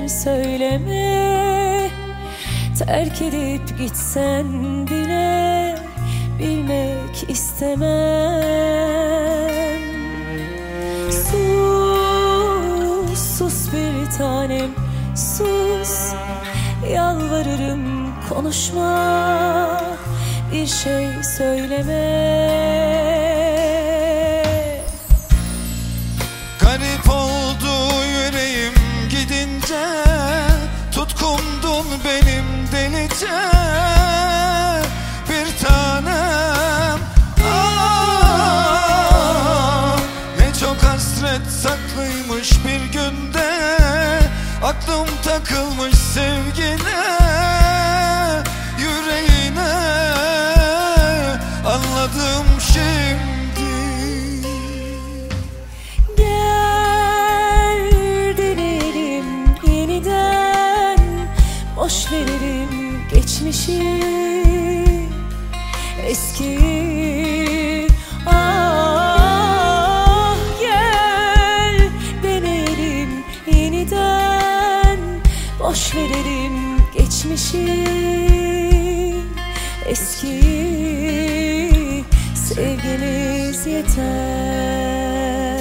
söyleme. Terk edip gitsen bile bilmek istemem. Sus, sus bir tanem, sus. Yalvarırım konuşma, bir şey söyleme. Garip oldu yüreğim gidince, tutkundun benim delice bir tanem. Ne çok hasret saklıymış bir günde, aklım takılmış sevgine, yüreğine. Anladım şimdi. Gel deneyelim yeniden, boş verelim geçmişi, eskiyi. Gel deneyelim yeniden, boş verelim geçmişi, eskiyi. Sevgimiz yeter.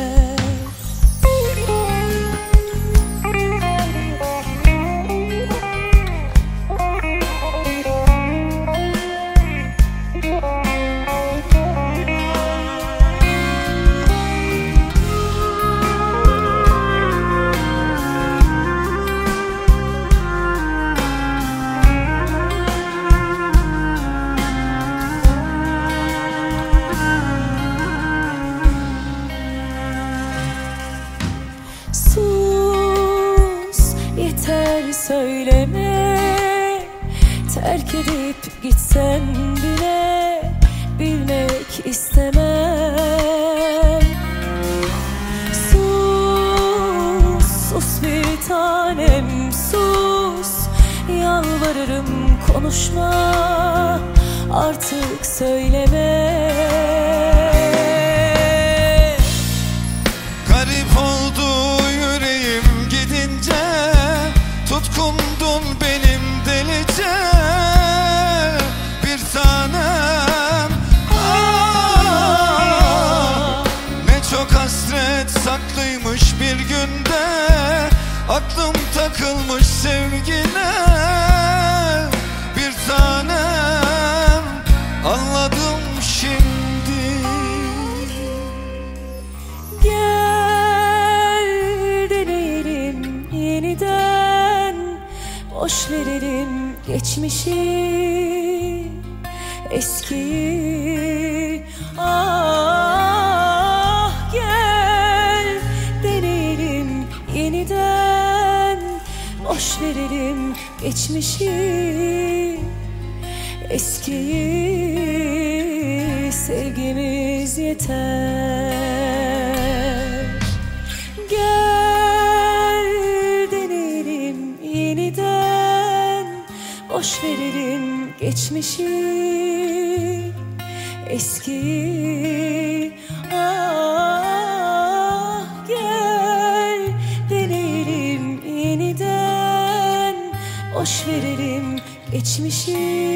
Sus, yeter söyleme. Terk edip gitsen bile bilmek istemem. Sus, sus bir tanem, sus. Yalvarırım konuşma, artık söyleme. Garip oldu yüreğim gidince, tutkundun benim delice bir tanem. Ne çok hasret saklıymış bir günde, aklım takılmış sevgine bir tanem. Anladım şimdi. Gel deneyelim yeniden, boş verelim geçmişi, eskiyi. Gel deneyelim yeniden, boş verelim geçmişi, eskiyi. Sevgimiz yeter. Gel deneyelim yeniden, boş verelim geçmişi, eskiyi. Gel deneyelim yeniden, boş verelim geçmişi,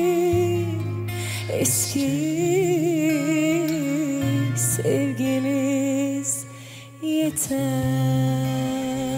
eskiyi. Sevgimiz yeter.